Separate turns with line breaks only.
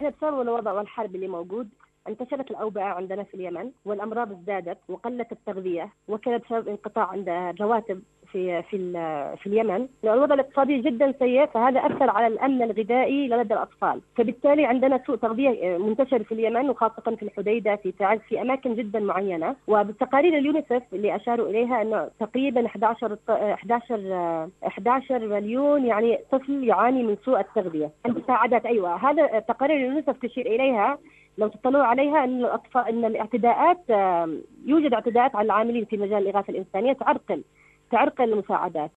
احنا بسبب الوضع والحرب اللي موجود انتشرت الأوبئة عندنا في اليمن، والأمراض ازدادت وقلت التغذية، وكان بسبب انقطاع عند الرواتب في اليمن. الوضع الاقتصادي جدا سيء، فهذا أثر على الأمن الغذائي لدى الأطفال، فبالتالي عندنا سوء تغذية منتشر في اليمن، وخاصة في الحديدة، في تعز، في أماكن جدا معينة. وبتقارير اليونيسف اللي أشاروا إليها أنه تقريبا 11 مليون يعني طفل يعاني من سوء التغذية. المساعدات، أيوة، هذا تقارير اليونيسف تشير إليها. لو تطلعوا عليها أن الأطفال، أن الاعتداءات، يوجد اعتداءات على العاملين في مجال الإغاثة الإنسانية تعرقل المساعدات.